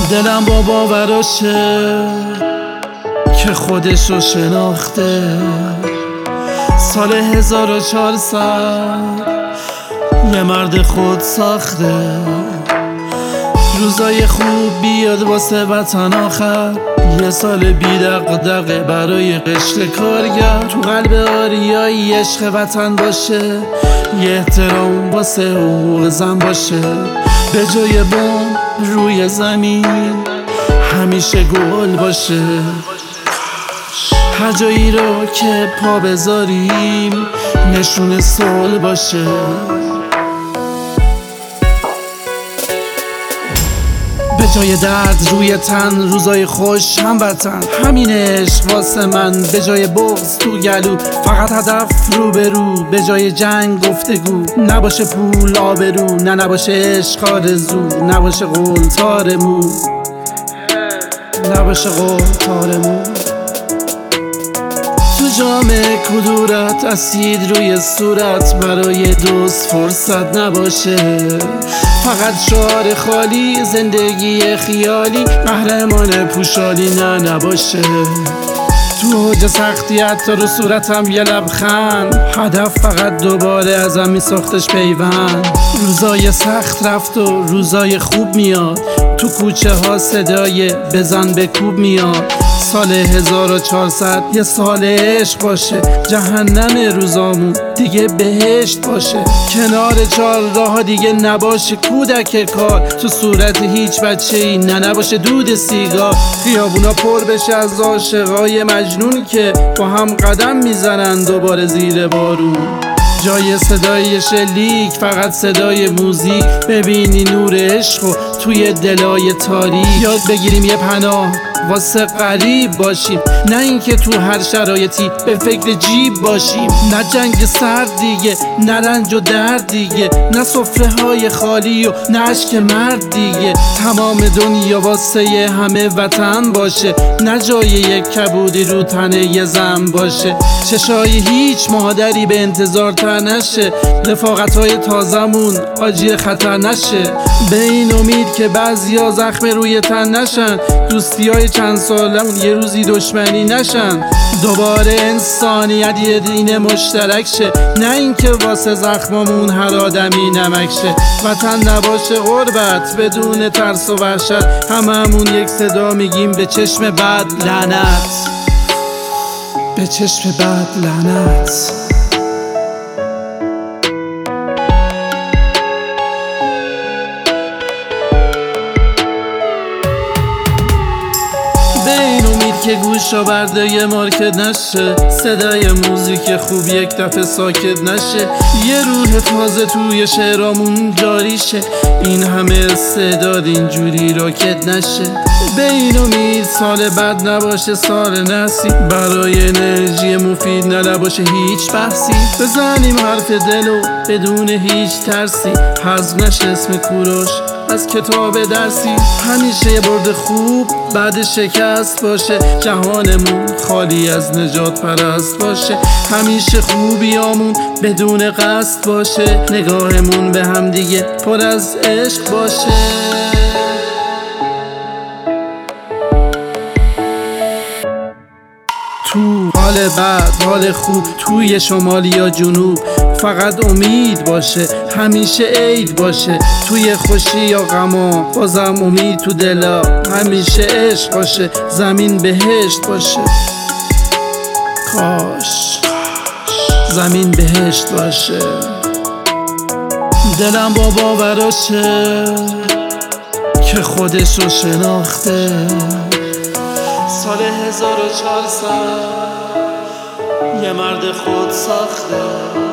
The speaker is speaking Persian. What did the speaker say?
دلم با باوراشه که خودشو شناخته. سال 1400 یه مرد خود ساخته. روزای خوب بیاد واسه وطن آخر، یه سال بی دغدغه برای قشر کارگر. تو قلب آریایی عشق وطن باشه، یه احترام واسه حقوق زن باشه. به جای بمب روی زمین همیشه گل باشه. هر جایی رو که پا بذاریم نشون صلح باشه. به جای درد روی تن روزای خوش هموطن. همین عشق واسه من، به جای بغض تو گلو فقط هدف رو به رو. به جای جنگ گفتگو، نباشه پول آبرو، نباشه عشق آرزو، نباشه قول تارمو، نباشه قول تارمو. تو جام کدورت اسید روی صورت، برای دوست فرصت نباشه. فقط شعار خالی، زندگی خیالی، قهرمان پوشالی نباشه. تو اوج سختی حتی رو صورتم یه لبخند، هدف فقط دوباره ازم میساختش پیوند. روزای سخت رفت و روزای خوب میاد، تو کوچه ها صدای بزن به کوب میاد. سال 1400 یه سال عشق باشه، جهنم روزامون دیگه بهشت باشه. کنار چهار راه دیگه نباشه کودک کار، تو صورت هیچ بچه‌ای نباشه دود سیگار. خیابونا پر بشه از عاشقای مجنون که با هم قدم میزنن دوباره زیر بارون. جای صدای شلیک فقط صدای موزیک، ببینی نور عشقو توی دلای تاریک. یاد بگیریم یه پناه واسه غریب باشیم، نه اینکه تو هر شرایطی به فکر جیب باشیم. نه جنگ سرد دیگه، نه رنج و درد دیگه، نه سفره های خالی و نه اشک مرد دیگه. تمام دنیا واسه همه وطن باشه، نه جای یک کبودی رو تن یه زن باشه. چشای هیچ مادری به انتظار تر نشه، رفاقت های تازمون آجی خطر نشه. به این امید که بعضیا زخم روی تن نشن، دوستی های چند سالمون یه روزی دشمنی نشن. دوباره انسانیت یه دین مشترک شه، نه اینکه واسه زخممون هر آدمی نمک شه. وطن نباشه غربت بدون ترس و وحشت، هممون یک صدا میگیم به چشم بد لعنت، به چشم بد لعنت. به این امید که گوش آورده یه مارکت نشه، صدای موزیک خوب یک دفعه ساکت نشه. یه روح تازه توی شعرامون جاری شه، این همه استعداد اینجوری راکت نشه. به این امید سال بعد نباشه سال نسی، برای انرژی مفید نباشه هیچ بحثی. بزنیم حرف دلو بدون هیچ ترسی، حذف نشه اسم کوروش از کتاب درسی. همیشه یه برد خوب بعد شکست باشه، جهانمون خالی از نجات پرست باشه. همیشه خوبیامون بدون قصد باشه، نگاهمون به هم دیگه پر از عشق باشه. تو حال بد حال خوب، توی شمال یا جنوب فقط امید باشه، همیشه عید باشه. توی خوشی یا غما بازم امید تو دلا، همیشه عشق باشه، زمین بهشت باشه. کاش زمین بهشت باشه. دلم با باوراشه که خودشو شناخته. سال 1400 یه مرد خود ساخته.